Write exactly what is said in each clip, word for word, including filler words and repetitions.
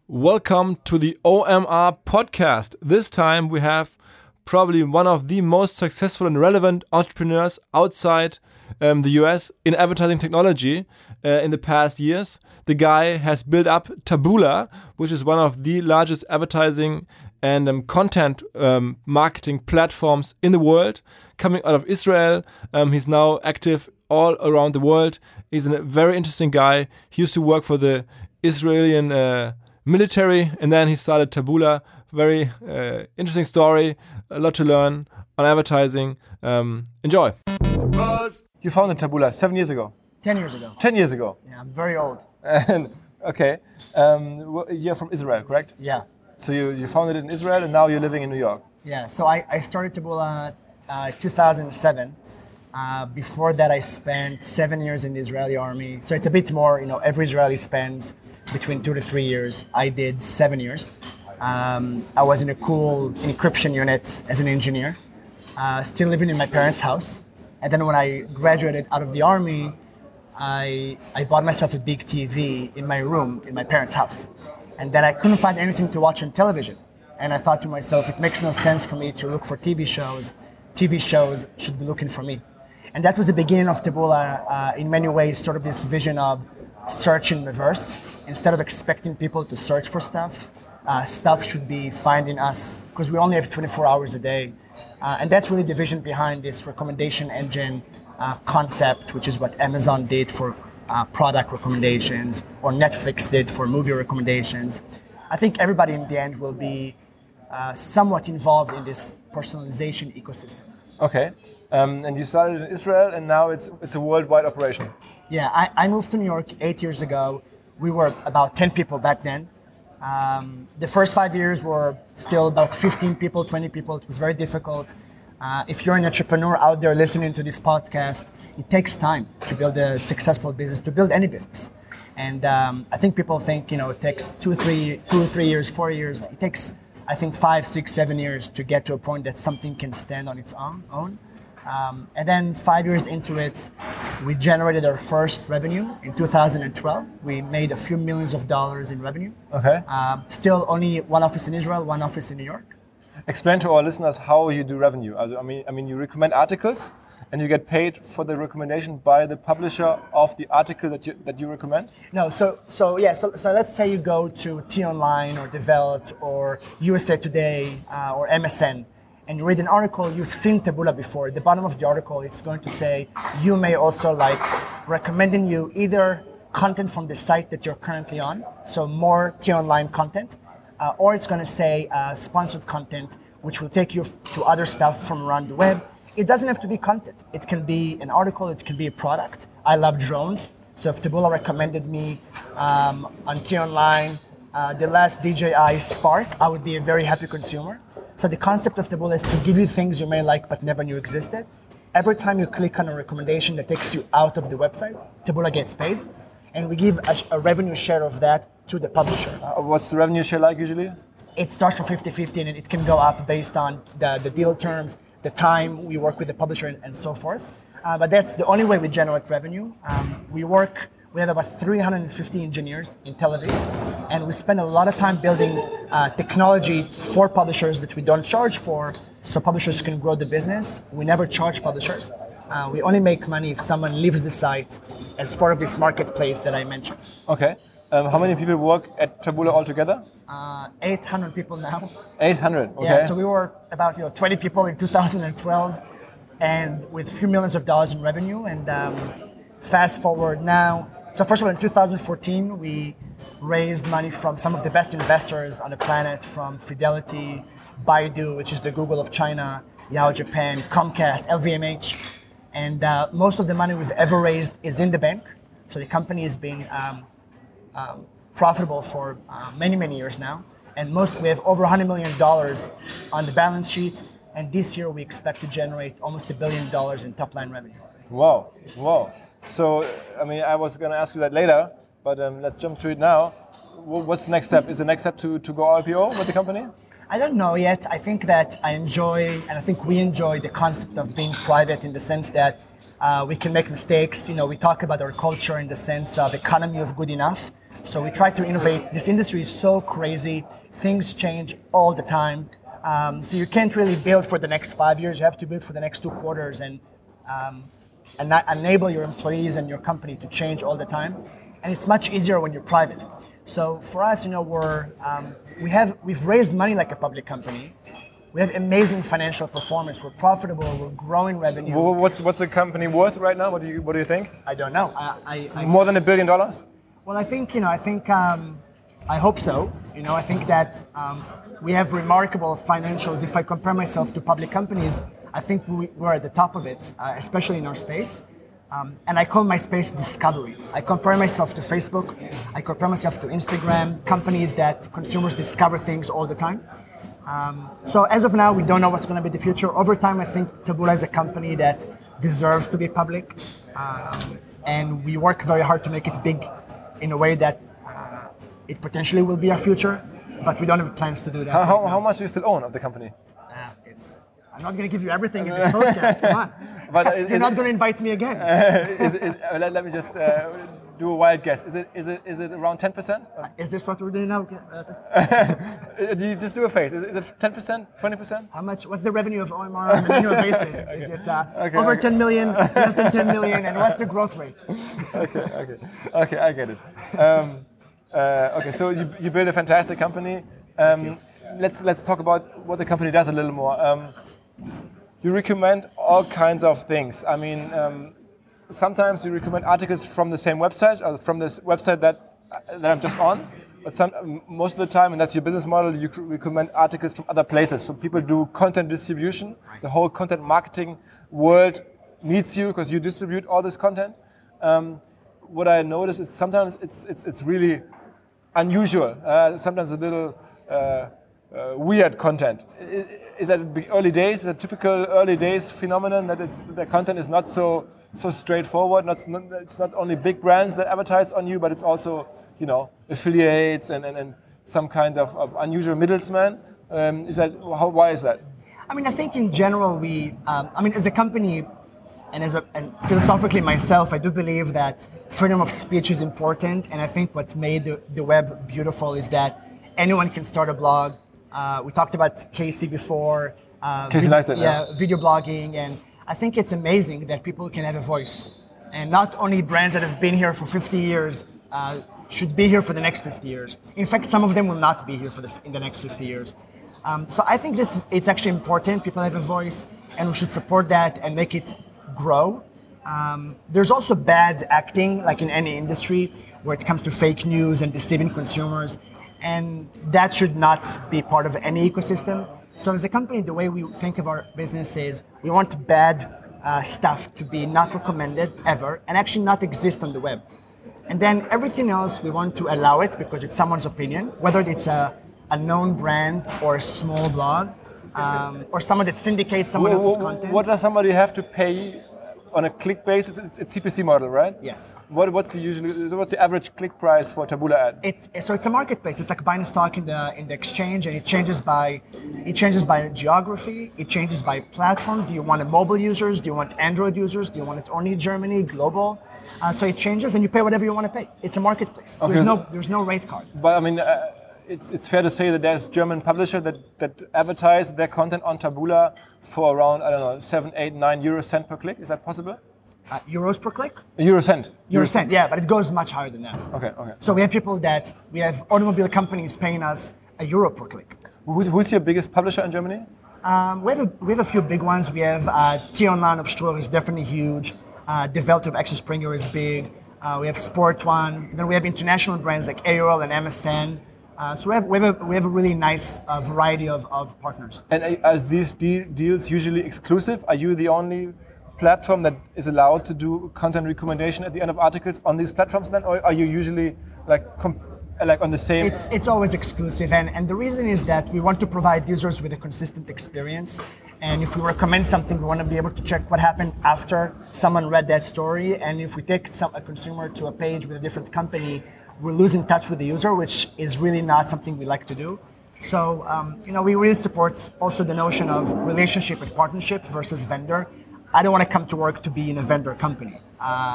Welcome to the O M R podcast. This time we have probably one of the most successful and relevant entrepreneurs outside um, the U S in advertising technology uh, in the past years. The guy has built up Taboola, which is one of the largest advertising and um, content um, marketing platforms in the world, coming out of Israel. Um, he's now active all around the world. He's a very interesting guy. He used to work for the Israeli uh, military, and then he started Taboola. Very uh, interesting story, a lot to learn on advertising. Um, enjoy. Buzz. You founded Taboola seven years ago. Ten years ago. Ten years ago. Yeah, I'm very old. And okay, um, you're from Israel, correct? Yeah. So you, you founded it in Israel, and now you're living in New York. Yeah. So I, I started Taboola uh, two thousand seven. Uh, before that, I spent seven years in the Israeli army. So it's a bit more. You know, every Israeli spends between two to three years. I did seven years. Um, I was in a cool encryption unit as an engineer, uh, still living in my parents' house. And then when I graduated out of the army, I, I bought myself a big T V in my room in my parents' house. And then I couldn't find anything to watch on television. And I thought to myself, it makes no sense for me to look for T V shows. T V shows should be looking for me. And that was the beginning of Taboola, uh, in many ways, sort of this vision of search in reverse. Instead of expecting people to search for stuff, uh, stuff should be finding us, because we only have twenty-four hours a day. Uh, and that's really the vision behind this recommendation engine uh, concept, which is what Amazon did for uh, product recommendations, or Netflix did for movie recommendations. I think everybody in the end will be uh, somewhat involved in this personalization ecosystem. Okay. Um, and you started in Israel, and now it's it's a worldwide operation. Yeah, I, I moved to New York eight years ago. We were about ten people back then. Um, the first five years were still about fifteen people, twenty people. It was very difficult. Uh, if you're an entrepreneur out there listening to this podcast, it takes time to build a successful business, to build any business. And um, I think people think, you know, it takes two, three, two, three years, four years. It takes, I think, five, six, seven years to get to a point that something can stand on its own. own. Um, and then five years into it, we generated our first revenue in two thousand twelve. We made a few millions of dollars in revenue. Okay. Um, still only one office in Israel, one office in New York. Explain to our listeners how you do revenue. I mean, I mean, you recommend articles, and you get paid for the recommendation by the publisher of the article that you that you recommend. No, so so yeah, so so let's say you go to T Online or Developed or U S A Today uh, or M S N. And you read an article, you've seen Taboola before. At the bottom of the article, it's going to say, you may also like recommending you either content from the site that you're currently on, so more T-Online content, uh, or it's going to say uh, sponsored content, which will take you to other stuff from around the web. It doesn't have to be content. It can be an article, it can be a product. I love drones, so if Taboola recommended me um, on T-Online, uh, the last D J I Spark, I would be a very happy consumer. So the concept of Taboola is to give you things you may like but never knew existed. Every time you click on a recommendation that takes you out of the website, Taboola gets paid, and we give a, a revenue share of that to the publisher. Uh, what's the revenue share like usually? It starts from fifty-fifty, and it can go up based on the, the deal terms, the time we work with the publisher, and, and so forth. Uh, but that's the only way we generate revenue. Um, we work, we have about three hundred fifty engineers in Tel Aviv, and we spend a lot of time building uh, technology for publishers that we don't charge for, so publishers can grow the business. We never charge publishers. Uh, we only make money if someone leaves the site as part of this marketplace that I mentioned. Okay. Um, how many people work at Taboola altogether? Uh, eight hundred people now. eight hundred, okay. Yeah, so we were about you know twenty people in two thousand twelve, and with a few millions of dollars in revenue. And um, fast forward now, so first of all, in two thousand fourteen, we raised money from some of the best investors on the planet, from Fidelity, Baidu, which is the Google of China, Yahoo Japan, Comcast, L V M H. And uh, most of the money we've ever raised is in the bank. So the company has been um, um, profitable for uh, many, many years now. And most we have over one hundred million dollars on the balance sheet. And this year we expect to generate almost a billion dollars in top line revenue. Wow, wow. So, I mean, I was going to ask you that later, but um, let's jump to it now. What's the next step? Is the next step to, to go I P O with the company? I don't know yet. I think that I enjoy, and I think we enjoy the concept of being private in the sense that uh, we can make mistakes. You know, we talk about our culture in the sense of economy of good enough. So we try to innovate. This industry is so crazy. Things change all the time. Um, so you can't really build for the next five years. You have to build for the next two quarters and um, and not enable your employees and your company to change all the time. And it's much easier when you're private. So for us, you know, we're um, we have we've raised money like a public company. We have amazing financial performance. We're profitable. We're growing revenue. Wh- What's what's the company worth right now? What do you what do you think? I don't know. I, I, I More than a billion dollars? Well, I think you know. I think um, I hope so. You know, I think that um, we have remarkable financials. If I compare myself to public companies, I think we, we're at the top of it, uh, especially in our space. Um, and I call my space discovery. I compare myself to Facebook. I compare myself to Instagram, companies that consumers discover things all the time. Um, so as of now, we don't know what's going to be the future. Over time, I think Taboola is a company that deserves to be public. Um, and we work very hard to make it big in a way that uh, it potentially will be our future. But we don't have plans to do that. How, right how, now. how much do you still own of the company? Uh, it's, I'm not going to give you everything in this podcast. Come on. But You're not going to invite me again. is, is, uh, let, let me just uh, do a wild guess. Is it is it is it around ten percent? Is this what we're doing now? Do you just do a face? Is it, is it ten percent, twenty percent? How much? What's the revenue of O M R on an annual basis? Okay. Is it uh, Okay, over okay. ten million, less than ten million, and what's the growth rate? Okay, okay, okay. I get it. Um, uh, okay, so you, you build a fantastic company. Um, let's let's talk about what the company does a little more. Um, you recommend all kinds of things. I mean, um, sometimes you recommend articles from the same website or from this website that that I'm just on. But some, most of the time, and that's your business model, you recommend articles from other places. So people do content distribution. The whole content marketing world needs you because you distribute all this content. Um, what I notice is sometimes it's it's it's really unusual. Uh, sometimes a little uh, uh, weird content. Is, is that big early days? Is a typical early days phenomenon that it's, the content is not so so straightforward. Not, not it's not only big brands that advertise on you, but it's also, you know, affiliates and, and, and some kind of, of unusual middleman. Um, is that how? Why is that? I mean, I think in general we. Um, I mean, as a company, and as a and philosophically myself, I do believe that freedom of speech is important. And I think what made the, the web beautiful is that anyone can start a blog. Uh, we talked about Casey before. Uh, Casey vid- Neistat, yeah, yeah. video blogging, and I think it's amazing that people can have a voice, and not only brands that have been here for fifty years uh, should be here for the next fifty years. In fact, some of them will not be here for the, in the next fifty years. Um, so I think this it's actually important. People have a voice, and we should support that and make it grow. Um, there's also bad acting, like in any industry, where it comes to fake news and deceiving consumers, and that should not be part of any ecosystem. So as a company, the way we think of our business is we want bad uh, stuff to be not recommended ever and actually not exist on the web. And then everything else, we want to allow it because it's someone's opinion, whether it's a, a known brand or a small blog, um, or someone that syndicates someone else's content. What does somebody have to pay on a click basis? It's, it's C P C model, right? Yes. What, what's the usually what's the average click price for Taboola ad? It, so it's a marketplace. It's like buying a stock in the in the exchange, and it changes by it changes by geography. It changes by platform. Do you want mobile users? Do you want Android users? Do you want it only Germany, global? Uh, so it changes, and you pay whatever you want to pay. It's a marketplace. Okay, There's so- no there's no rate card. But I mean, uh, it's it's fair to say that there's German publisher that that advertise their content on Taboola for around, I don't know, seven, eight, nine euro cent per click. Is that possible? Uh, euros per click? Euro cent. Euro cent, yeah, but it goes much higher than that. Okay, okay. So we have people that we have automobile companies paying us a euro per click. Who's, who's your biggest publisher in Germany? Um, we have a we have a few big ones. We have uh, T-Online of Ströer is definitely huge. Uh, De Welt of Axel Springer is big. Uh, we have Sport One. Then we have international brands like A O L and M S N. Uh, so we have we have a, we have a really nice uh, variety of, of partners. And uh, are these de- deals usually exclusive? Are you the only platform that is allowed to do content recommendation at the end of articles on these platforms then, or are you usually like comp- like on the same? It's it's always exclusive, and, and the reason is that we want to provide users with a consistent experience. And if we recommend something, we want to be able to check what happened after someone read that story. And if we take some, a consumer to a page with a different company, we're losing touch with the user, which is really not something we like to do. So um, you know, we really support also the notion of relationship and partnership versus vendor. I don't want to come to work to be in a vendor company. Uh,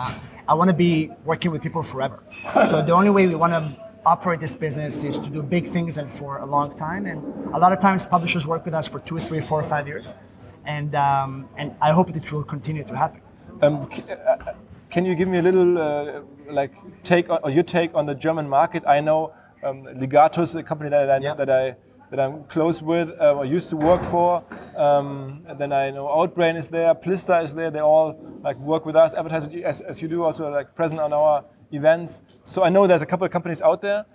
I want to be working with people forever. So the only way we want to operate this business is to do big things and for a long time. And a lot of times publishers work with us for two, three, four, five years. And um, and I hope it will continue to happen. Um, c- uh, can you give me a little uh, like take on, or your take on the German market? I know um, Ligatus, a company that I, Yeah. that I that I'm close with, uh, or used to work for. Um, and then I know Outbrain is there, Plista is there. They all like work with us, advertise with you, as, as you do, also like present on our events. So I know there's a couple of companies out there.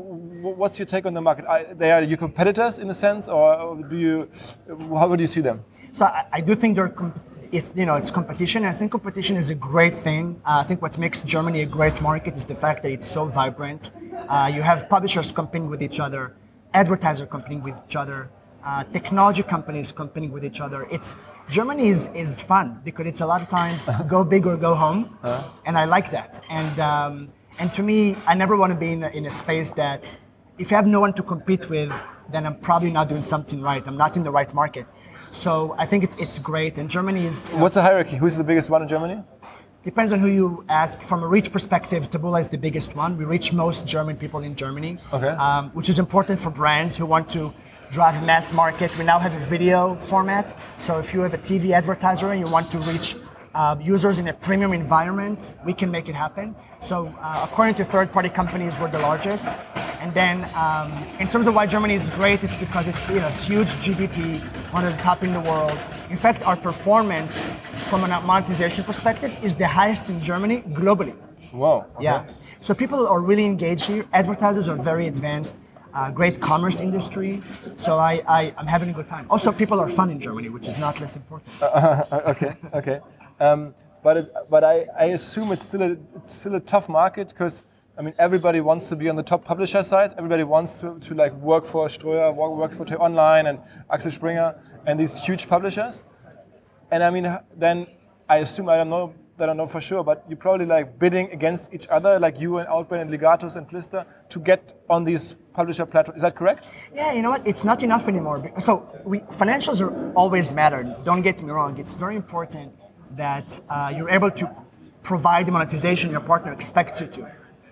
W- What's your take on the market? I, they are your competitors in a sense, or do you? How would you see them? So I, I do think there, comp- it's you know it's competition. I think competition is a great thing. Uh, I think what makes Germany a great market is the fact that it's so vibrant. Uh, you have publishers competing with each other, advertisers competing with each other, uh, technology companies competing with each other. It's Germany is, is fun because it's a lot of times go big or go home, uh-huh. and I like that. And um, and to me, I never want to be in a, in a space that if you have no one to compete with, then I'm probably not doing something right. I'm not in the right market. So I think it's it's great. And Germany is. You know, what's the hierarchy? Who's the biggest one in Germany? Depends on who you ask. From a reach perspective, Taboola is the biggest one. We reach most German people in Germany, okay. um, which is important for brands who want to drive mass market. We now have a video format. So if you have a T V advertiser and you want to reach uh, users in a premium environment, we can make it happen. So uh, according to third-party companies, we're the largest. And then um, in terms of why Germany is great, it's because it's, you know, it's huge G D P, one of the top in the world. In fact, our performance from a monetization perspective is the highest in Germany globally. Wow. Okay. Yeah. So people are really engaged here. Advertisers are very advanced. Uh, great commerce industry. So I, I, I'm having a good time. Also, people are fun in Germany, which is not less important. Uh, okay, okay. Um, but it, but I, I assume it's still a it's still a tough market because I mean everybody wants to be on the top publisher side. Everybody wants to, to like work for Ströer, work, work for T-Online and Axel Springer and these huge publishers. And I mean then I assume I don't know. I don't know for sure, but you're probably like bidding against each other, like you and Outbrain and Ligatus and Plista, to get on these publisher platforms. Is that correct? Yeah, you know what? It's not enough anymore. So we, financials are always matter. Don't get me wrong. It's very important that uh, you're able to provide the monetization your partner expects you to.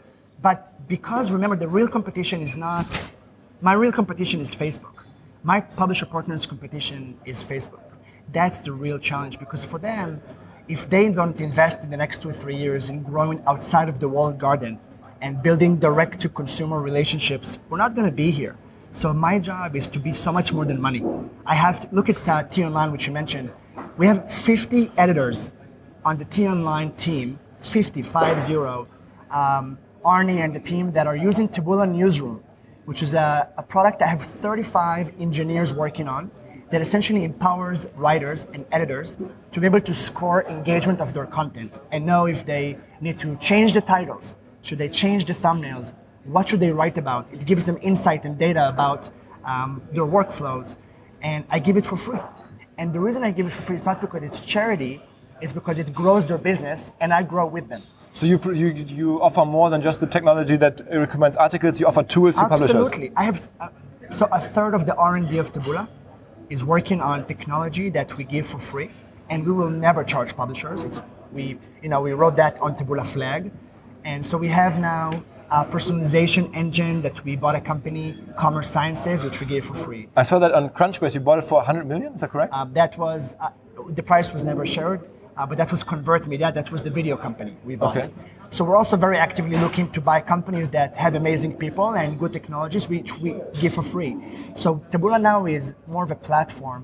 But because remember, the real competition is not, my real competition is Facebook. My publisher partner's competition is Facebook. That's the real challenge because for them, if they don't invest in the next two or three years in growing outside of the walled garden and building direct-to-consumer relationships, we're not going to be here. So my job is to be so much more than money. I have to look at uh, T-Online, which you mentioned. We have fifty editors on the T-Online team, fifty, five zero, um, Arnie and the team that are using Taboola Newsroom, which is a, a product I have thirty-five engineers working on, that essentially empowers writers and editors to be able to score engagement of their content and know if they need to change the titles, should they change the thumbnails, what should they write about. It gives them insight and data about um, their workflows, and I give it for free. And the reason I give it for free is not because it's charity, it's because it grows their business and I grow with them. So you you you offer more than just the technology that recommends articles, you offer tools to publishers. Absolutely. I have, uh, so a third of the R and D of Taboola is working on technology that we give for free, and we will never charge publishers. It's we, you know, we wrote that on Taboola Flag, and so we have now a personalization engine that we bought a company, Commerce Sciences, which we gave for free. I saw that on Crunchbase. You bought it for one hundred million. Is that correct? Uh, that was uh, the price was never shared, uh, but that was Convert Media. That was the video company we bought. Okay. So we're also very actively looking to buy companies that have amazing people and good technologies, which we give for free. So Taboola now is more of a platform.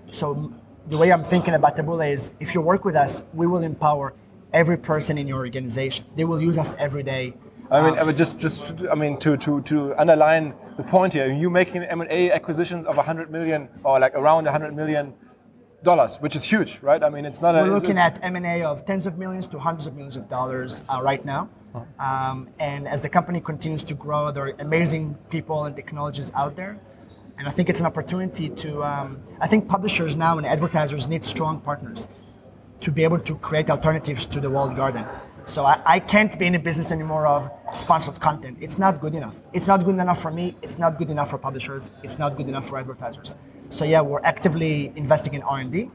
So the way I'm thinking about Taboola is, if you work with us, we will empower every person in your organization. They will use us every day. I mean, I mean, just, just, I mean, to, to, to underline the point here, you making M and A acquisitions of one hundred million or like around one hundred million dollars, which is huge, right? I mean, it's not. We're a, it's, looking it's, at M and A of tens of millions to hundreds of millions of dollars uh, right now. Um, and as the company continues to grow, there are amazing people and technologies out there. And I think it's an opportunity to, um, I think publishers now and advertisers need strong partners to be able to create alternatives to the walled garden. So I, I can't be in the business anymore of sponsored content. It's not good enough. It's not good enough for me. It's not good enough for publishers. It's not good enough for advertisers. So yeah, we're actively investing in R and D.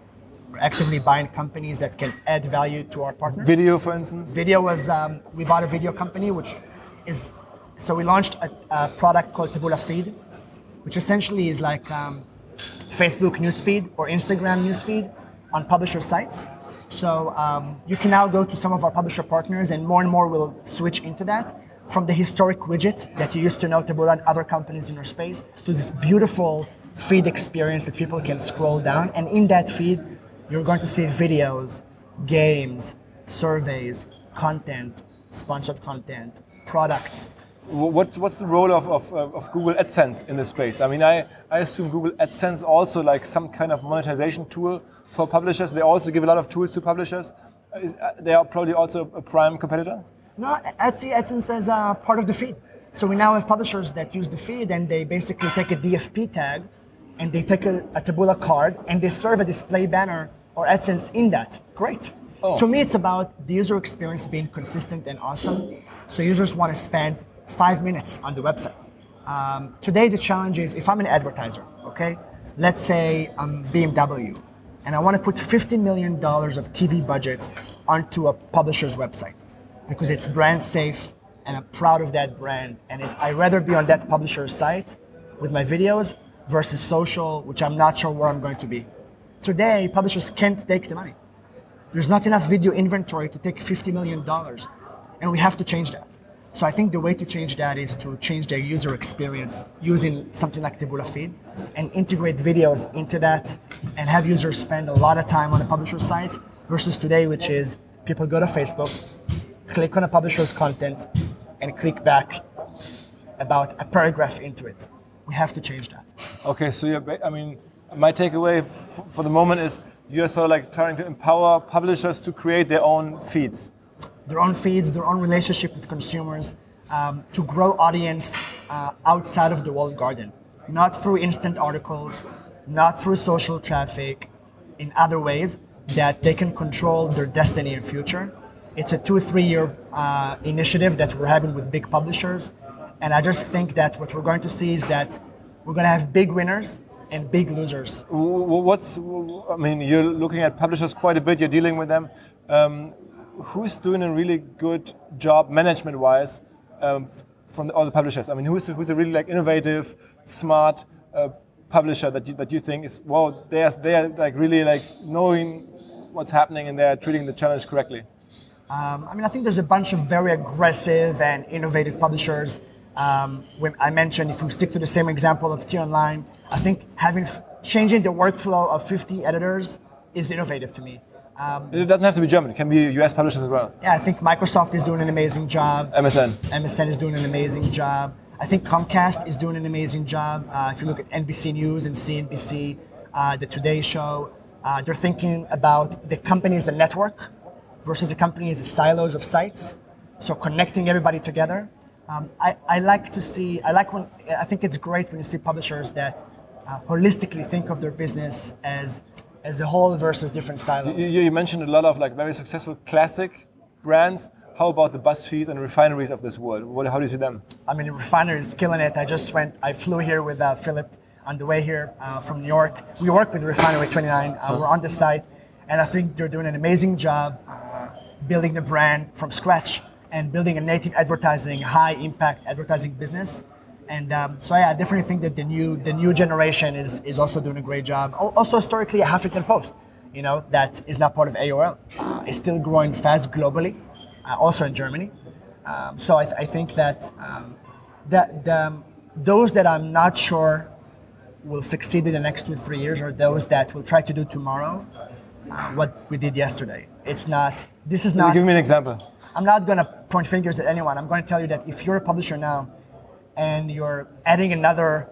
We're actively buying companies that can add value to our partners. Video, for instance? Video was, um, we bought a video company, which is, so we launched a, a product called Taboola Feed, which essentially is like um, Facebook newsfeed or Instagram newsfeed on publisher sites. So um, you can now go to some of our publisher partners, and more and more will switch into that, from the historic widget that you used to know Taboola and other companies in your space, to this beautiful feed experience that people can scroll down. And in that feed, you're going to see videos, games, surveys, content, sponsored content, products. What, what's the role of, of, of Google AdSense in this space? I mean, I, I assume Google AdSense also like some kind of monetization tool for publishers. They also give a lot of tools to publishers. Is, they are probably also a prime competitor? No, I see AdSense as uh, part of the feed. So we now have publishers that use the feed, and they basically take a D F P tag, and they take a, a Taboola card, and they serve a display banner or AdSense in that. Great. Oh. To me, it's about the user experience being consistent and awesome. So users want to spend five minutes on the website. Um, today, the challenge is, if I'm an advertiser, okay, let's say I'm B M W, and I want to put fifty million dollars of T V budget onto a publisher's website because it's brand safe, and I'm proud of that brand, and if I'd rather be on that publisher's site with my videos versus social, which I'm not sure where I'm going to be. Today, publishers can't take the money. There's not enough video inventory to take fifty million dollars, and we have to change that. So I think the way to change that is to change their user experience using something like Taboola Feed and integrate videos into that and have users spend a lot of time on the publisher sites versus today, which is people go to Facebook, click on a publisher's content, and click back about a paragraph into it. We have to change that. Okay, so you're, I mean, my takeaway f- for the moment is you're sort of like trying to empower publishers to create their own feeds. Their own feeds, their own relationship with consumers, um, to grow audience uh, outside of the walled garden. Not through instant articles, not through social traffic, in other ways that they can control their destiny and future. It's a two or three year uh, initiative that we're having with big publishers. And I just think that what we're going to see is that we're going to have big winners and big losers. What's, I mean, you're looking at publishers quite a bit, you're dealing with them. Um, who's doing a really good job management-wise um, from the, all the publishers? I mean, who's who's a really like innovative, smart uh, publisher that you, that you think is, well, they're they're like really like knowing what's happening and they're treating the challenge correctly? Um, I mean, I think there's a bunch of very aggressive and innovative publishers. Um, when I mentioned, if we stick to the same example of T-Online, I think having changing the workflow of fifty editors is innovative to me. Um, it doesn't have to be German; it can be U S publishers as well. Yeah, I think Microsoft is doing an amazing job. M S N. M S N is doing an amazing job. I think Comcast is doing an amazing job. Uh, if you look at N B C News and C N B C, uh, the Today Show, uh, they're thinking about the company as a network versus the company as a silos of sites. So connecting everybody together. Um, I, I like to see, I like when, I think it's great when you see publishers that uh, holistically think of their business as as a whole versus different silos. You, you mentioned a lot of like very successful classic brands. How about the BuzzFeed and refineries of this world? What, how do you see them? I mean, Refinery is killing it. I just went, I flew here with uh, Philip on the way here uh, from New York. We work with Refinery twenty-nine. Uh, huh. We're on the site, and I think they're doing an amazing job uh, building the brand from scratch and building a native advertising, high impact advertising business. And um, so yeah, I definitely think that the new the new generation is is also doing a great job. Also historically, Huffington Post, you know, that is not part of A O L, uh, is still growing fast globally, uh, also in Germany. Um, so I, th- I think that um, that the, those that I'm not sure will succeed in the next two three years are those that will try to do tomorrow uh, what we did yesterday. It's not. This is not. Give me an example. I'm not going to point fingers at anyone. I'm going to tell you that if you're a publisher now and you're adding another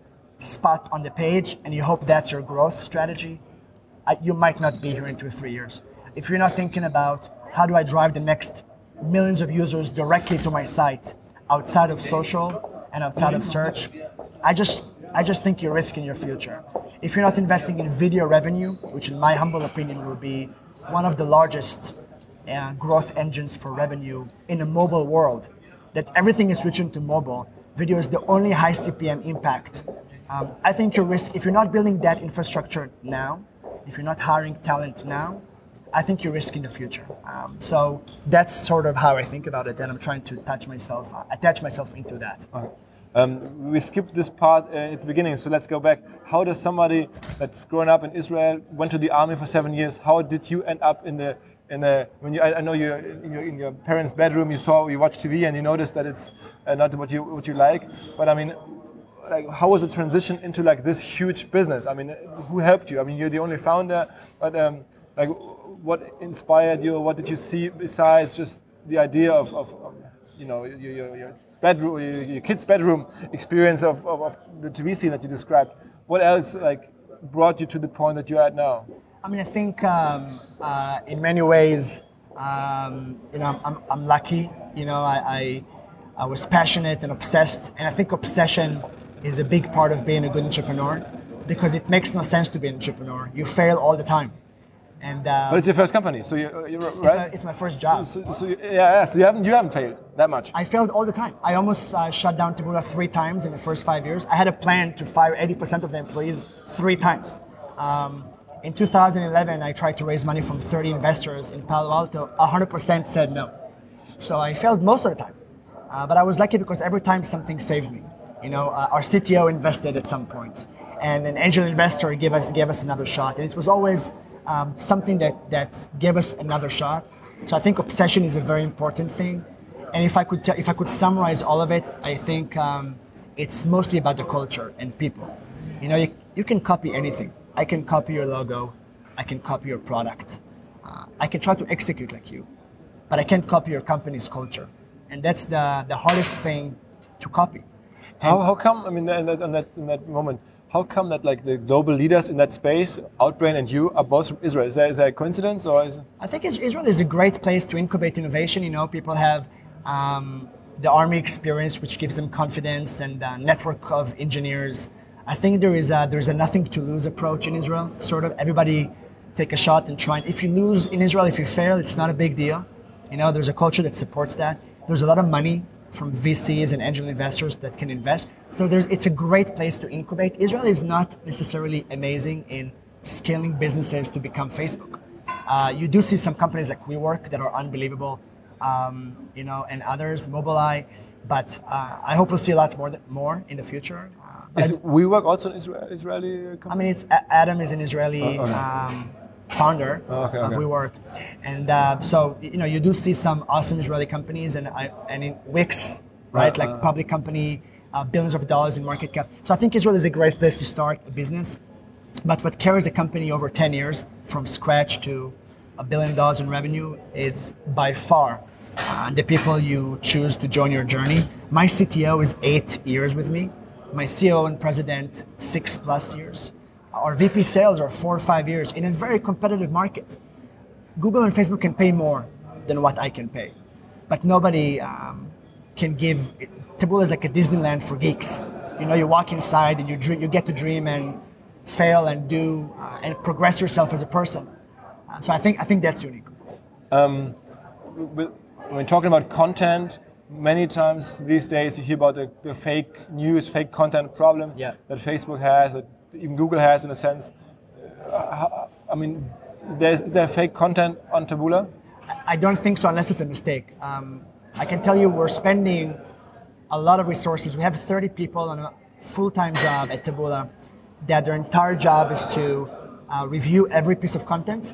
spot on the page and you hope that's your growth strategy, uh, you might not be here in two or three years. If you're not thinking about how do I drive the next millions of users directly to my site outside of social and outside of search, I just I just think you're risking your future. If you're not investing in video revenue, which in my humble opinion will be one of the largest uh, growth engines for revenue in a mobile world, that everything is switching to mobile, video is the only high C P M impact. Um, I think your risk, if you're not building that infrastructure now, if you're not hiring talent now, I think you're risking the future. Um, so that's sort of how I think about it, and I'm trying to attach myself, uh, attach myself into that. Okay. Um, we skipped this part uh, at the beginning, so let's go back. How does somebody that's grown up in Israel, went to the army for seven years, how did you end up in the in the? When you, I, I know you in your, in your parents' bedroom, you saw you watched T V and you noticed that it's uh, not what you what you like. But I mean, like, how was the transition into like this huge business? I mean, who helped you? I mean, you're the only founder, but um, like, what inspired you? What did you see besides just the idea of, of, of you know, your, your, your bedroom, your, your kid's bedroom experience of, of, of the T V scene that you described? What else like brought you to the point that you're at now? I mean, I think um, uh, in many ways, um, you know, I'm, I'm lucky. You know, I, I I was passionate and obsessed, and I think obsession is a big part of being a good entrepreneur, because it makes no sense to be an entrepreneur. You fail all the time. And, um, but it's your first company, so you, you're right. It's my, it's my first job. So, so, so you, yeah, yeah, so you haven't you haven't failed that much. I failed all the time. I almost uh, shut down Taboola three times in the first five years. I had a plan to fire eighty percent of the employees three times. Um, in two thousand eleven, I tried to raise money from thirty investors in Palo Alto. one hundred percent said no. So I failed most of the time. Uh, but I was lucky because every time something saved me. You know, uh, our C T O invested at some point, and an angel investor gave us gave us another shot, and it was always Um, something that, that gave us another shot. So I think obsession is a very important thing. And if I could tell, if I could summarize all of it, I think um, it's mostly about the culture and people. You know, you, you can copy anything. I can copy your logo. I can copy your product. Uh, I can try to execute like you, but I can't copy your company's culture. And that's the, the hardest thing to copy. And how, how come, I mean, in that, in that, in that moment, how come that like the global leaders in that space, Outbrain and you, are both from Israel? Is there, is there a coincidence, or is it? I think Israel is a great place to incubate innovation. You know, people have um, the army experience, which gives them confidence, and a network of engineers. I think there is a, there's a nothing to lose approach in Israel. Sort of everybody take a shot and try. If you lose in Israel, if you fail, it's not a big deal. You know, there's a culture that supports that. There's a lot of money from V Cs and angel investors that can invest. So there's, it's a great place to incubate. Israel is not necessarily amazing in scaling businesses to become Facebook. Uh, you do see some companies like WeWork that are unbelievable, um, you know, and others, Mobileye. But uh, I hope we'll see a lot more more in the future. Uh, is WeWork also an Israel, Israeli company? I mean, it's Adam is an Israeli oh, okay. um, founder oh, okay, of okay. WeWork, and uh, so you know you do see some awesome Israeli companies, and I and in Wix, right, Uh, like uh, public company, uh, billions of dollars in market cap. So I think Israel is a great place to start a business. But what carries a company over ten years from scratch to a billion dollars in revenue is by far uh, the people you choose to join your journey. My C T O is eight years with me. My C E O and president, six plus years. Our V P sales are four or five years in a very competitive market. Google and Facebook can pay more than what I can pay. But nobody um, can give, Taboola is like a Disneyland for geeks. You know, you walk inside and you dream, you get to dream and fail and do uh, and progress yourself as a person. Uh, so I think I think that's unique. Um, when talking about content, many times these days you hear about the, the fake news, fake content problem Yeah. that Facebook has, that even Google has in a sense. Uh, I mean, is there, is there fake content on Taboola? I don't think so unless it's a mistake. Um, I can tell you we're spending a lot of resources. We have thirty people on a full-time job at Taboola that their entire job is to uh, review every piece of content,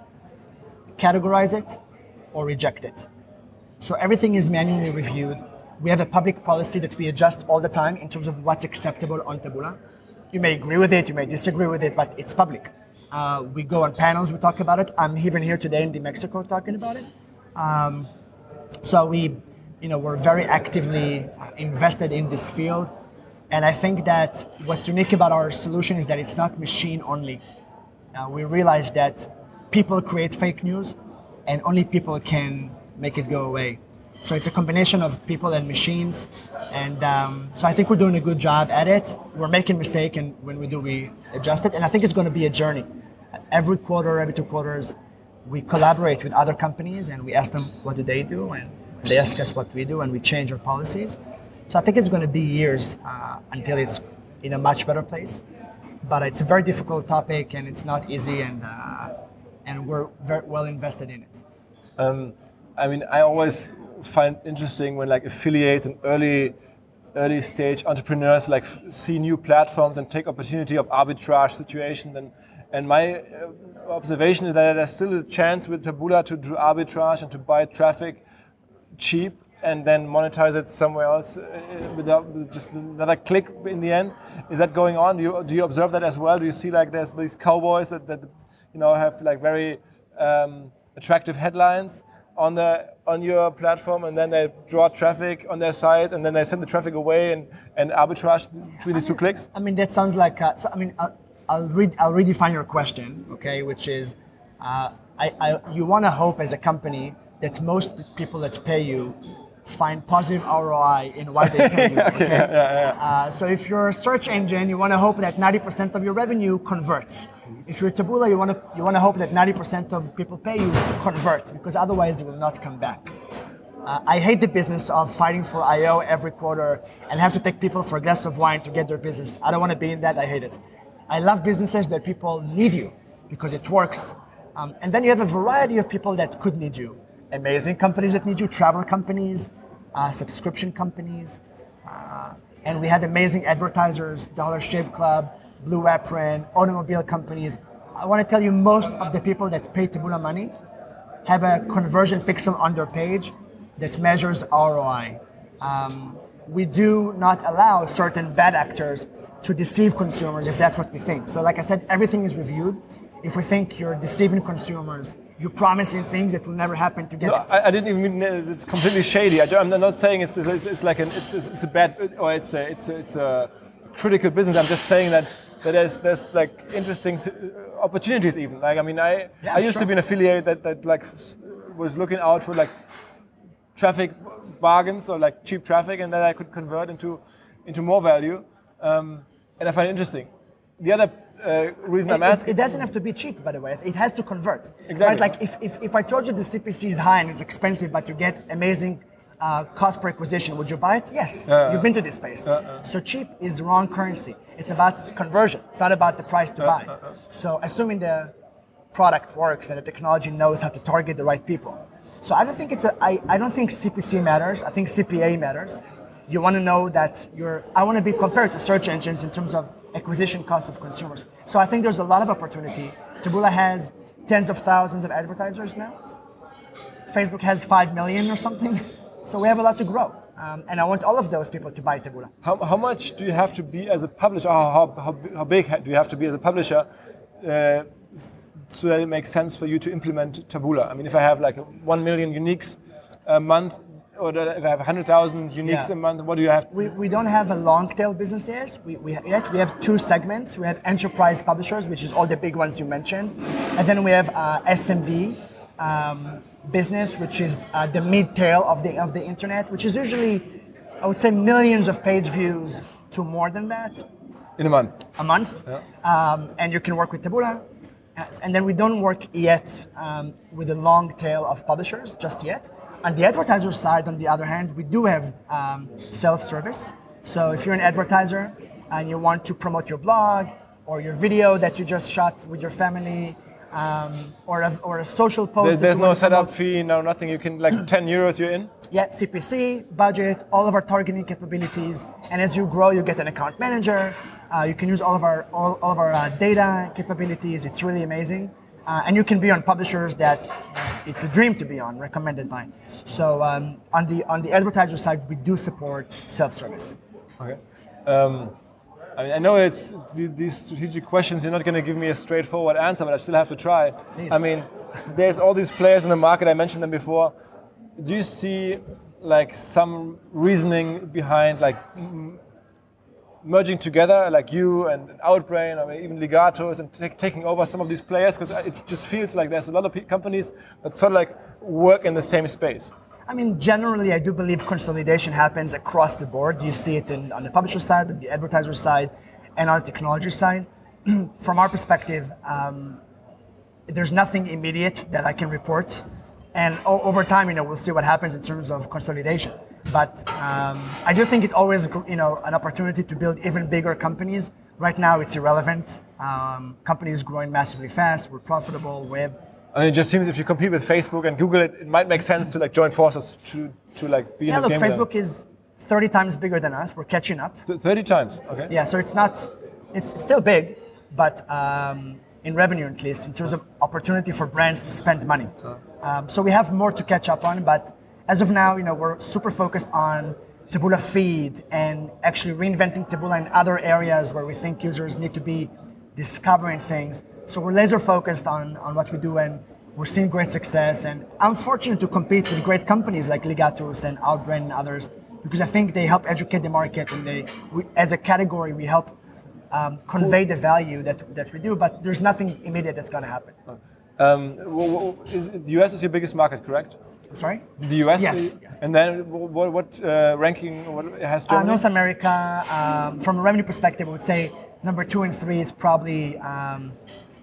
categorize it, or reject it. So everything is manually reviewed. We have a public policy that we adjust all the time in terms of what's acceptable on Taboola. You may agree with it, you may disagree with it, but it's public. Uh, we go on panels, we talk about it. I'm even here today in New Mexico talking about it. Um, so we, you know, we're very actively invested in this field. And I think that what's unique about our solution is that it's not machine only. Uh, we realize that people create fake news and only people can make it go away. So it's a combination of people and machines. And um, so I think we're doing a good job at it. We're making mistakes, and when we do, we adjust it. And I think it's going to be a journey. Every quarter, every two quarters, we collaborate with other companies and we ask them what do they do, and they ask us what we do, and we change our policies. So I think it's going to be years uh, until it's in a much better place. but it's a very difficult topic and it's not easy, and uh, and we're very well invested in it. Um, I mean, I always find interesting when like affiliates and early early stage entrepreneurs like f- see new platforms and take opportunity of arbitrage situations. And and my uh, observation is that there's still a chance with Taboola to do arbitrage and to buy traffic cheap and then monetize it somewhere else uh, without with just another click in the end. Is that going on? Do you do you observe that as well? Do you see like there's these cowboys that, that you know have like very um, attractive headlines on the on your platform, and then they draw traffic on their site, and then they send the traffic away and, and arbitrage between these two clicks? I mean, that sounds like. Uh, so, I mean, I'll, I'll read. I'll redefine your question, okay? Which is, uh, I, I, you want to hope as a company that most people that pay you find positive R O I in why they pay you. okay, okay? Yeah, yeah, yeah. Uh, so if you're a search engine, you want to hope that ninety percent of your revenue converts. If you're Taboola, you want to you want to hope that ninety percent of people pay you convert, because otherwise they will not come back. Uh, I hate the business of fighting for I O every quarter and have to take people for a glass of wine to get their business. I don't want to be in that. I hate it. I love businesses that people need you because it works. Um, and then you have a variety of people that could need you. Amazing companies that need you, travel companies, uh, subscription companies. Uh, and we have amazing advertisers, Dollar Shave Club, Blue Apron, automobile companies. I want to tell you, most of the people that pay Taboola money have a conversion pixel on their page that measures R O I. Um, we do not allow certain bad actors to deceive consumers if that's what we think. So like I said, everything is reviewed. If we think you're deceiving consumers, you're promising things that will never happen to get. No, I, I didn't even mean it's completely shady. I, I'm not saying it's it's, it's like an it's it's a bad or it's a it's a, it's a critical business. I'm just saying that that there's there's like interesting opportunities even. Like I mean, I yeah, I used sure. to be an affiliate that that like was looking out for like traffic bargains or like cheap traffic, and that I could convert into into more value, um, and I find it interesting. The other uh, reason it, I'm asking, it doesn't have to be cheap, by the way. It has to convert. Exactly. Right? Like if, if if I told you the C P C is high and it's expensive, but you get amazing uh, cost per acquisition, would you buy it? Yes. Uh, You've been to this space. Uh, uh. So cheap is the wrong currency. It's about conversion. It's not about the price to Uh, buy. uh, uh. So assuming the product works and the technology knows how to target the right people. So I don't think it's a. I, I don't think C P C matters. I think C P A matters. You want to know that you're. I want to be compared to search engines in terms of acquisition cost of consumers. So I think there's a lot of opportunity. Taboola has tens of thousands of advertisers now. Facebook has five million or something. So we have a lot to grow. Um, and I want all of those people to buy Taboola. How, how much do you have to be as a publisher? How, how, how, how big do you have to be as a publisher uh, so that it makes sense for you to implement Taboola? I mean, if I have like one million uniques a month, or if I have one hundred thousand uniques Yeah. a month, what do you have? We, we don't have a long tail business yet. We, we, yet. we have two segments. We have enterprise publishers, which is all the big ones you mentioned. And then we have uh, S M B um, business, which is uh, the mid tail of the, of the internet, which is usually, I would say, millions of page views to more than that. In a month? A month. Yeah. Um, and you can work with Taboola. And then we don't work yet um, with a long tail of publishers, just yet. On the advertiser side, on the other hand, we do have um, self-service. So if you're an advertiser and you want to promote your blog or your video that you just shot with your family, um, or, a, or a social post. There's, that there's you no want to setup promote. fee, no nothing. You can, like ten euros you're in? Yeah, C P C, budget, all of our targeting capabilities. And as you grow, you get an account manager. Uh, you can use all of our all, all of our uh, data capabilities. It's really amazing. Uh, and you can be on publishers that it's a dream to be on, recommended by. So um, on the on the advertiser side, we do support self-service. Okay. Um, I mean, I know it's th- these strategic questions. You're not going to give me a straightforward answer, but I still have to try. Please. I mean, there's all these players in the market. I mentioned them before. Do you see like some reasoning behind like m- merging together, like you and Outbrain, or even Ligatos, and t- taking over some of these players? Because it just feels like there's a lot of p- companies that sort of like work in the same space. I mean, generally, I do believe consolidation happens across the board. You see it in, on the publisher side, on the advertiser side, and on the technology side. From our perspective, um, there's nothing immediate that I can report. And o- over time, you know, we'll see what happens in terms of consolidation. But um, I do think it always, you know, an opportunity to build even bigger companies right now it's irrelevant. Um, company is growing massively fast. We're profitable. We have I mean, it just seems if you compete with Facebook and Google, it, it might make sense to like join forces to to like be yeah. in the Look, game. Facebook is thirty times bigger than us. We're catching up. thirty times, okay. Yeah, so it's not, it's still big, but um, in revenue at least, in terms of opportunity for brands to spend money. Um, so we have more to catch up on, but as of now, you know, we're super focused on Taboola Feed and actually reinventing Taboola in other areas where we think users need to be discovering things. So we're laser focused on, on what we do, and we're seeing great success. And I'm fortunate to compete with great companies like Ligatus and Outbrain and others, because I think they help educate the market, and they, we, as a category, we help um, convey the value that, that we do, but there's nothing immediate that's going to happen. Um, w- w- is, the U S is your biggest market, correct? I'm sorry? The U S? Yes. yes. And then what, what uh, ranking what has Germany? Uh, North America, um, from a revenue perspective, I would say number two and three is probably um,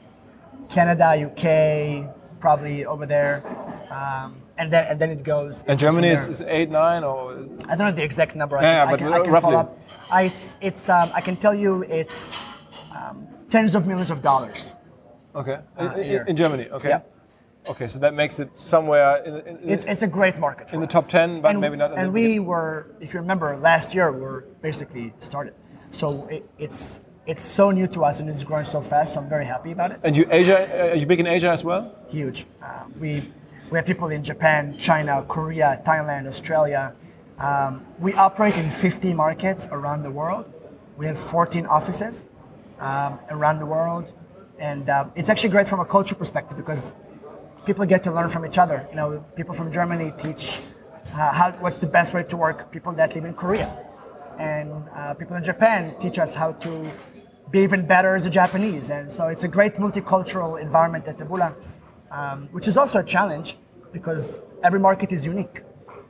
Canada, U K, probably over there. Um, and then and then it goes. And Germany is, is eight, nine, or? I don't know the exact number. I Yeah, can, but I can, I can roughly. follow up. I, it's, it's, um, I can tell you it's um, tens of millions of dollars. Okay. Uh, in, here. in Germany, okay. Yeah. Okay, so that makes it somewhere in, in, in It's it's a great market for in the us. top ten, but and, maybe not in And the we were, if you remember, last year we were basically started. So it, it's it's so new to us and it's growing so fast. So I'm very happy about it. And you Asia? Are you big in Asia as well? Huge. Uh, we we have people in Japan, China, Korea, Thailand, Australia. Um, we operate in fifty markets around the world. We have fourteen offices um, around the world, and uh, it's actually great from a culture perspective because people get to learn from each other. You know, people from Germany teach uh, how what's the best way to work. People that live in Korea, and uh, people in Japan teach us how to be even better as a Japanese. And so it's a great multicultural environment at Taboola, um, which is also a challenge because every market is unique.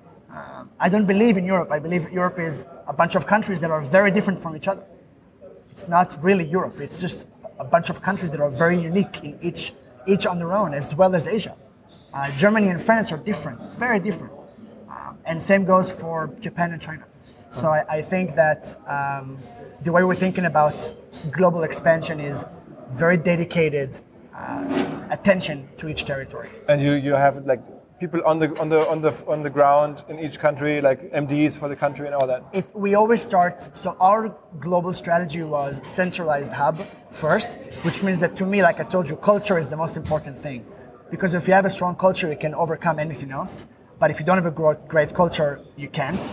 Um, I don't believe in Europe. I believe Europe is a bunch of countries that are very different from each other. It's not really Europe. It's just a bunch of countries that are very unique in each each on their own, as well as Asia. Uh, Germany and France are different, very different. Um, and same goes for Japan and China. So I, I think that um, the way we're thinking about global expansion is very dedicated uh, attention to each territory. And you, you have like people on the on the on the on the ground in each country, like M Ds for the country and all that. It, we always start. So our global strategy was centralized hub first, which means that to me, like I told you, culture is the most important thing, because if you have a strong culture, you can overcome anything else. But if you don't have a great, great culture, you can't.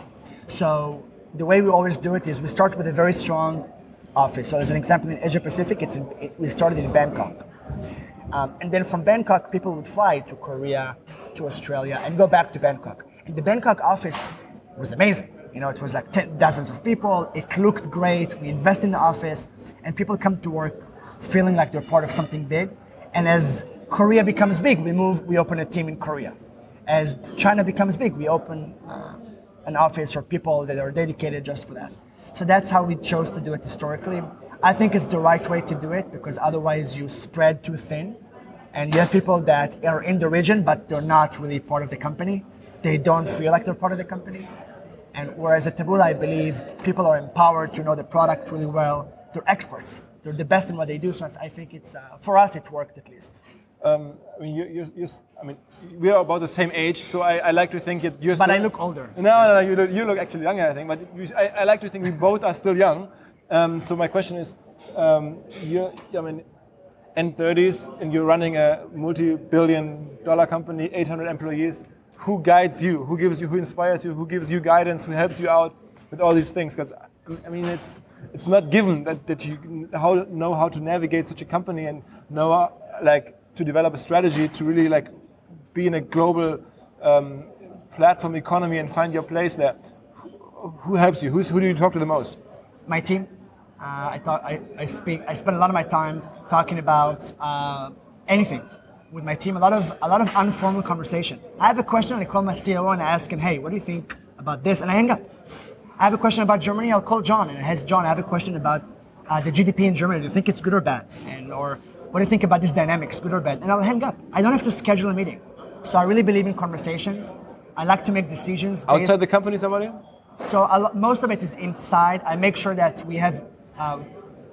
So the way we always do it is we start with a very strong office. So as an example, in Asia Pacific, it's in, it, we started in Bangkok. Um, and then from Bangkok, people would fly to Korea, to Australia, and go back to Bangkok. And the Bangkok office was amazing. You know, it was like ten, dozens of people. It looked great. We invest in the office, and people come to work feeling like they're part of something big. And as Korea becomes big, we move, we open a team in Korea. As China becomes big, we open uh, an office or people that are dedicated just for that. So that's how we chose to do it historically. I think it's the right way to do it because otherwise you spread too thin and you have people that are in the region but they're not really part of the company. They don't feel like they're part of the company. And whereas at Taboola, I believe people are empowered to know the product really well. They're experts. They're the best in what they do. So I think it's, uh, for us, it worked at least. Um, I mean, you, you, you, I mean, we are about the same age, so I, I like to think that you're. But still, I look older. No, no, no, you look, you look actually younger, I think. But you, I, I like to think we both are still young. Um, so my question is, um, you're, I mean, end thirties, and you're running a multi-billion-dollar company, eight hundred employees. Who guides you? Who gives you? Who inspires you? Who gives you guidance? Who helps you out with all these things? Because I mean, it's it's not given that, that you how, know how to navigate such a company and know uh, like. to develop a strategy to really like be in a global um, platform economy and find your place there. Who, who helps you? Who's, who do you talk to the most? My team. Uh, I thought I, I speak. I spend a lot of my time talking about uh, anything with my team. A lot of a lot of informal conversation. I have a question, and I call my C O O and I ask him, "Hey, what do you think about this?" And I hang up. I have a question about Germany. I'll call John and I ask John. I have a question about uh, the G D P in Germany. Do you think it's good or bad? And or what do you think about this dynamics, good or bad? And I'll hang up. I don't have to schedule a meeting. So I really believe in conversations. I like to make decisions. Outside based, the company, somebody? So a, most of it is inside. I make sure that we have uh,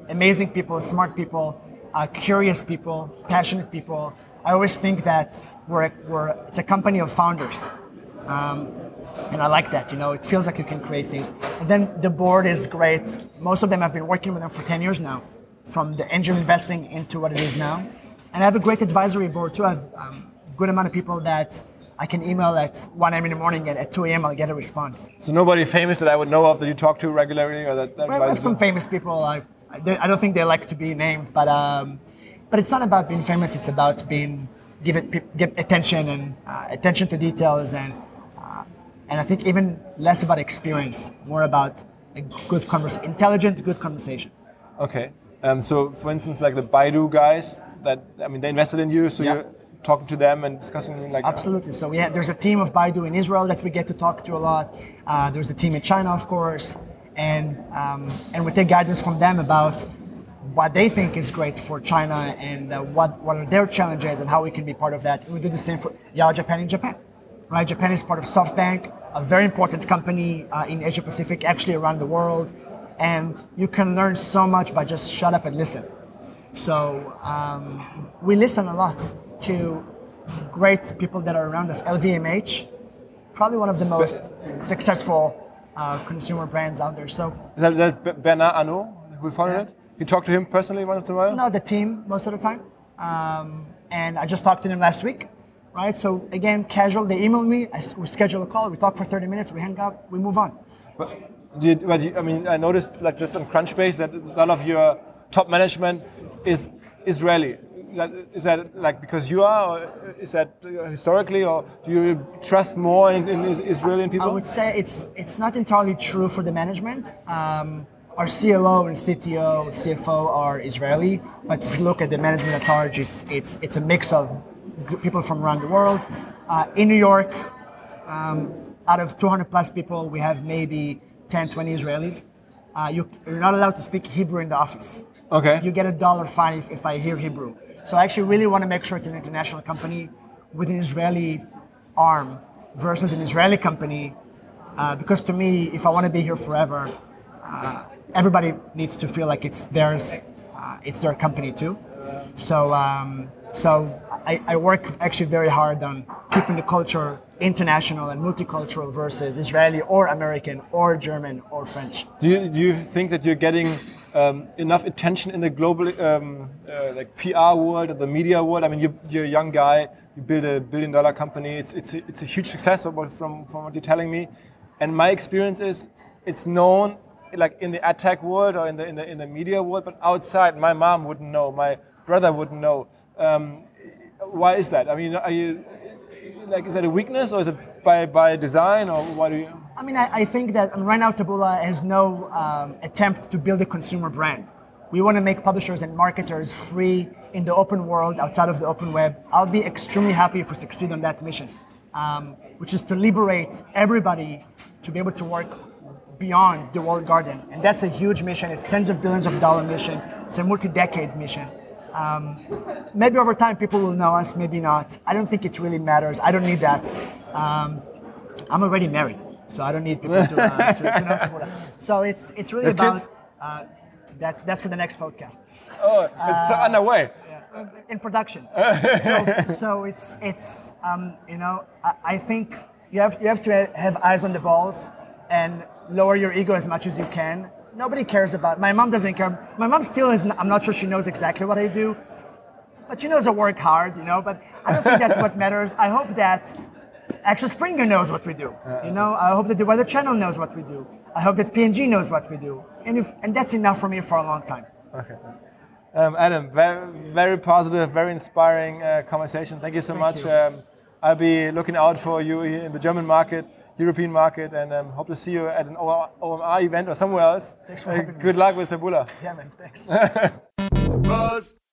amazing people, smart people, uh, curious people, passionate people. I always think that we're, we're it's a company of founders. Um, and I like that, you know, it feels like you can create things. And then the board is great. Most of them have been working with them for ten years now, from the angel investing into what it is now. And I have a great advisory board too. I have um, a good amount of people that I can email at one a.m. in the morning, and at two a.m. I'll get a response. So nobody famous that I would know of that you talk to regularly, or that, that well, I have some famous people. I, I, I don't think they like to be named, but um, but it's not about being famous. It's about being give it give attention and uh, attention to details, and uh, and I think even less about experience, more about a good conversation, intelligent, good conversation. Okay. Um, so, for instance, like the Baidu guys, that I mean, they invested in you, so Yeah. you're talking to them and discussing like. Absolutely. So we have, there's a team of Baidu in Israel that we get to talk to a lot. Uh, there's the team in China, of course, and um, and we take guidance from them about what they think is great for China and uh, what what are their challenges and how we can be part of that. And we do the same for Yahoo Japan in Japan, right? Japan is part of SoftBank, a very important company uh, in Asia Pacific, actually around the world, and you can learn so much by just shut up and listen. So um, we listen a lot to great people that are around us. L V M H, probably one of the most successful uh, consumer brands out there. So Is that, that Bernard Arnault who founded Yeah. it? You talk to him personally once in a while? no, the team most of the time. Um, and I just talked to them last week, right? So again, casual. They email me. I, we schedule a call. We talk for thirty minutes. We hang out. We move on. But, do you, but you, I mean, I noticed like just on Crunchbase that a lot of your top management is Israeli. Is that, is that like because you are, or is that historically, or do you trust more in, in Israeli people? I would say it's it's not entirely true for the management. Um, our C O O and C T O, C F O are Israeli, but if you look at the management at large, it's it's it's a mix of g- people from around the world. Uh, in New York, um, out of two hundred plus people, we have maybe ten, twenty Israelis. Uh, you, you're not allowed to speak Hebrew in the office. Okay. You get a dollar fine if, if I hear Hebrew. So I actually really want to make sure it's an international company with an Israeli arm versus an Israeli company, uh, because to me, if I want to be here forever, uh, everybody needs to feel like it's theirs, uh, it's their company too. So, um, so I, I work actually very hard on keeping the culture international and multicultural versus Israeli or American or German or French. Do you, do you think that you're getting um, enough attention in the global um, uh, like P R world or the media world? I mean, you, you're a young guy. You build a billion-dollar company. It's it's a, it's a huge success from from what you're telling me. And my experience is, it's known like in the ad tech world or in the in the in the media world, but outside, my mom wouldn't know. My brother wouldn't know. Um, why is that? I mean, are you like is that a weakness or is it by by design or why do you? I mean, I, I think that um, right now Taboola has no um, attempt to build a consumer brand. We want to make publishers and marketers free in the open world, outside of the open web. I'll be extremely happy if we succeed on that mission, um, which is to liberate everybody to be able to work beyond the walled garden. And that's a huge mission. It's tens of billions of dollar mission. It's a multi-decade mission. Um, maybe over time people will know us, maybe not. I don't think it really matters. I don't need that. Um, I'm already married, so I don't need people to, uh, to, to know Taboola. So it's it's really Have about kids? uh, that's that's for the next podcast. Oh, it's uh, underway. Yeah, in production. so, so it's it's um, you know I, I think you have you have to have eyes on the balls and lower your ego as much as you can. Nobody cares about. My mom doesn't care. My mom still is. I'm not sure she knows exactly what I do, but she knows I work hard. You know, but I don't think that's what matters. I hope that Axel Springer knows what we do. You know, I hope that the Weather Channel knows what we do. I hope that P and G knows what we do, and if and that's enough for me for a long time. Okay. Um, Adam, very, very positive, very inspiring uh, conversation. Thank you so Thank much. you. Um, I'll be looking out for you here in the German market, European market, and um, hope to see you at an O M R event or somewhere else. Thanks for Uh, having me. good luck with Taboola. Yeah, man. Thanks. Buzz.